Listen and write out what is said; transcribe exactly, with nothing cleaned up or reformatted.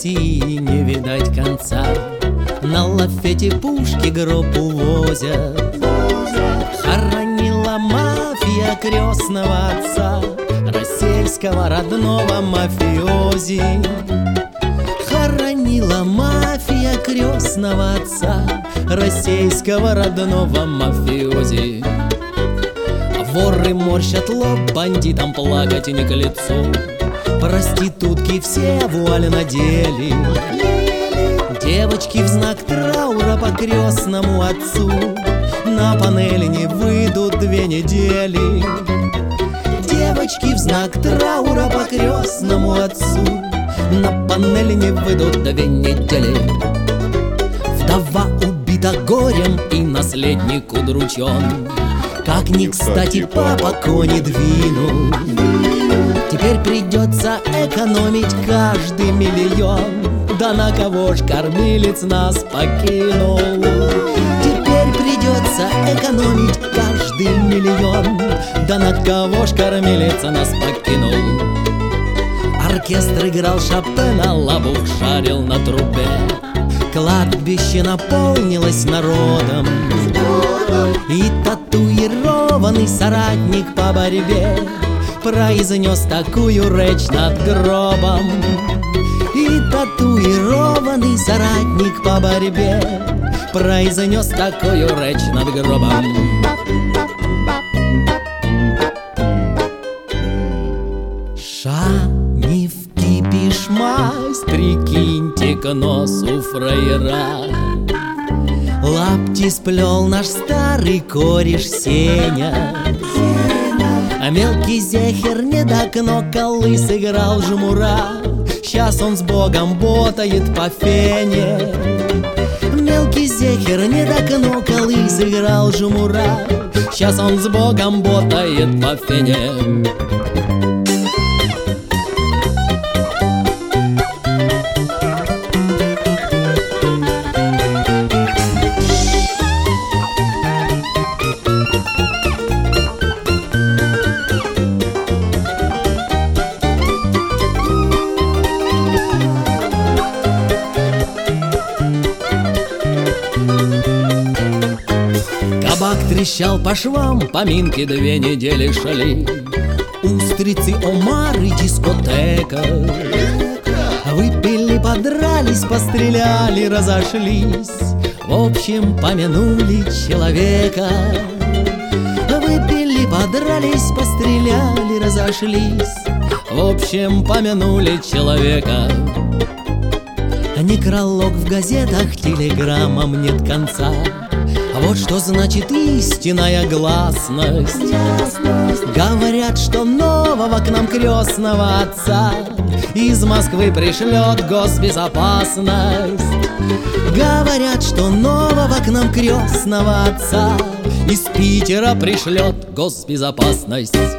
России не видать конца. На лафете пушки гроб увозят. Хоронила мафия крестного отца, российского родного мафиози. Хоронила мафия крестного отца, российского родного мафиози. Воры морщат лоб, бандитам плакать не к лицу. Проститутки все вуаль надели. Девочки в знак траура по крестному отцу на панели не выйдут две недели. Девочки в знак траура по крестному отцу на панели не выйдут две недели. Вдова убита горем и наследник удручен. Как ни кстати папа кони двинул. Теперь придется экономить каждый миллион. Да на кого ж кормилец нас покинул? Теперь придется экономить каждый миллион. Да на кого ж кормилец нас покинул? Оркестр играл Шопена, лабух шарил на трубе. Кладбище наполнилось народом. И татуированный соратник по борьбе произнес такую речь над гробом. И татуированный соратник по борьбе произнес такую речь над гробом. Шани в кипиш масть, прикиньте к носу фраера. Лапти сплел наш старый кореш Сеня. А мелкий зехер не докнокал и сыграл жмура. Сейчас он с Богом ботает по фене. Мелкий зехер не докнокал и сыграл жмура. Сейчас он с Богом ботает по фене. Кабак трещал по швам, поминки две недели шли. Устрицы, омары, дискотека. Выпили, подрались, постреляли, разошлись. В общем, помянули человека. Выпили, подрались, постреляли, разошлись. В общем, помянули человека. Некролог в газетах, телеграммам нет конца. А вот что значит истинная гласность. Говорят, что нового к нам крестного отца из Москвы пришлет госбезопасность. Говорят, что нового к нам крестного отца из Питера пришлет госбезопасность.